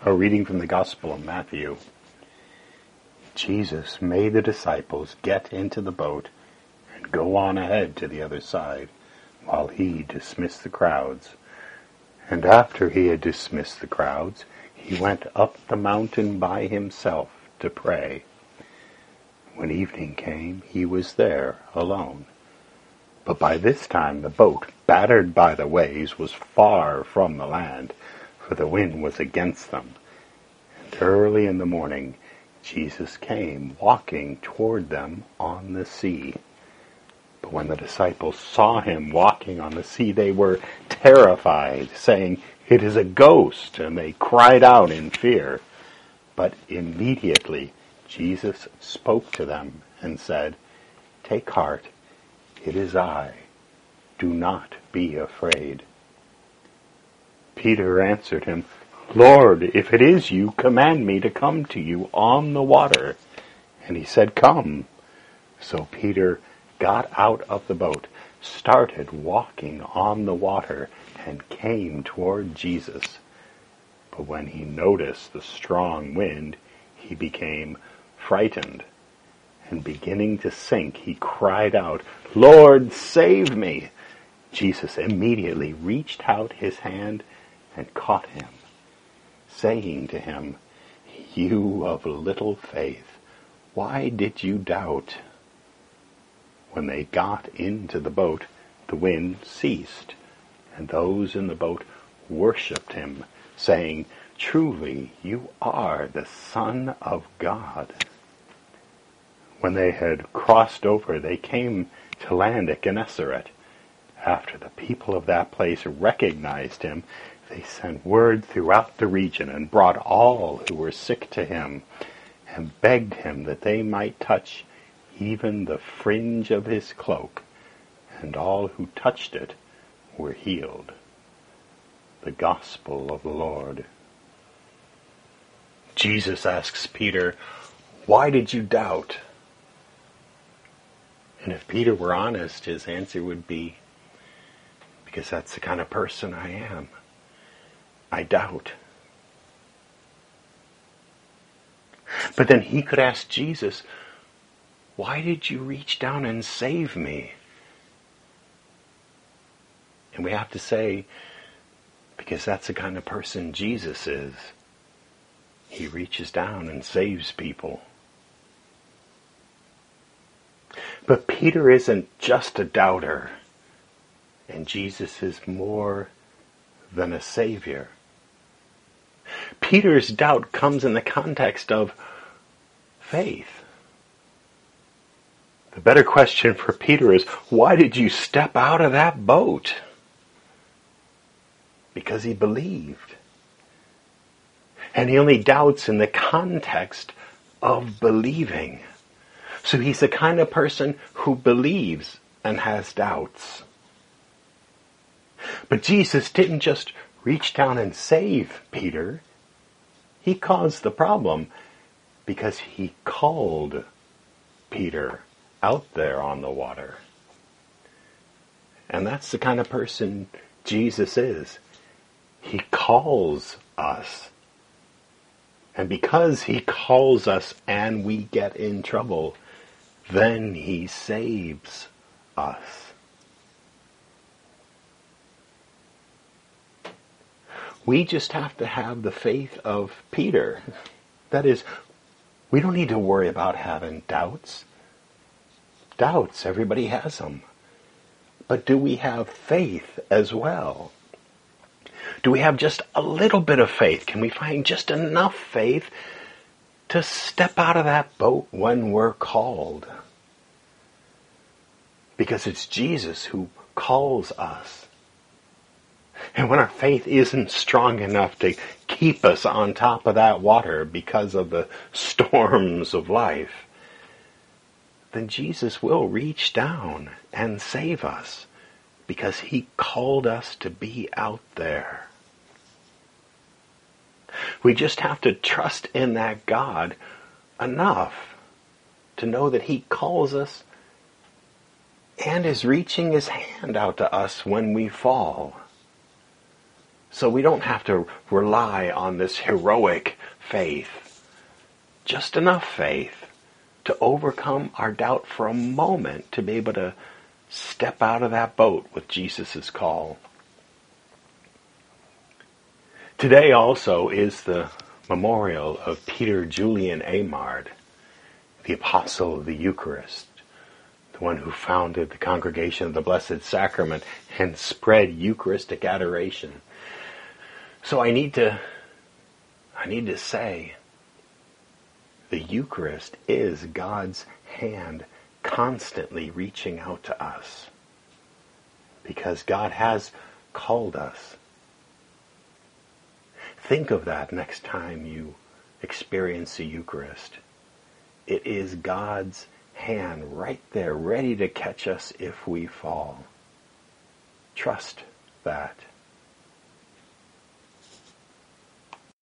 A reading from the Gospel of Matthew. Jesus made the disciples get into the boat and go on ahead to the other side, while he dismissed the crowds. And after he had dismissed the crowds, he went up the mountain by himself to pray. When evening came, he was there alone. But by this time the boat, battered by the waves, was far from the land, for the wind was against them. And early in the morning Jesus came walking toward them on the sea. But when the disciples saw him walking on the sea, they were terrified, saying, "It is a ghost," and they cried out in fear. But immediately Jesus spoke to them and said, "Take heart, it is I. Do not be afraid." Peter answered him, "Lord, if it is you, command me to come to you on the water." And he said, "Come." So Peter got out of the boat, started walking on the water, and came toward Jesus. But when he noticed the strong wind, he became frightened, and beginning to sink, he cried out, "Lord, save me!" Jesus immediately reached out his hand and caught him, saying to him, "You of little faith, why did you doubt?" When they got into the boat, the wind ceased, and those in the boat worshipped him, saying, "Truly, you are the Son of God." When they had crossed over, they came to land at Gennesaret. After the people of that place recognized him, they sent word throughout the region and brought all who were sick to him and begged him that they might touch even the fringe of his cloak, and all who touched it were healed. The Gospel of the Lord. Jesus asks Peter, "Why did you doubt?" And if Peter were honest, his answer would be, "Because that's the kind of person I am. I doubt." But then he could ask Jesus, "Why did you reach down and save me?" And we have to say, because that's the kind of person Jesus is. He reaches down and saves people. But Peter isn't just a doubter, and Jesus is more than a savior. Peter's doubt comes in the context of faith. The better question for Peter is, why did you step out of that boat? Because he believed. And he only doubts in the context of believing. So he's the kind of person who believes and has doubts. But Jesus didn't just reach down and save Peter. He caused the problem because he called Peter out there on the water. And that's the kind of person Jesus is. He calls us. And because he calls us and we get in trouble, then he saves us. We just have to have the faith of Peter. That is, we don't need to worry about having doubts. Doubts, everybody has them. But do we have faith as well? Do we have just a little bit of faith? Can we find just enough faith to step out of that boat when we're called? Because it's Jesus who calls us. And when our faith isn't strong enough to keep us on top of that water because of the storms of life, then Jesus will reach down and save us because he called us to be out there. We just have to trust in that God enough to know that he calls us and is reaching his hand out to us when we fall. So we don't have to rely on this heroic faith. Just enough faith to overcome our doubt for a moment, to be able to step out of that boat with Jesus' call. Today also is the memorial of Peter Julian Amard, the apostle of the Eucharist, the one who founded the Congregation of the Blessed Sacrament and spread Eucharistic adoration. So I need to say, the Eucharist is God's hand constantly reaching out to us, because God has called us. Think of that next time you experience the Eucharist. It is God's hand right there, ready to catch us if we fall. Trust that.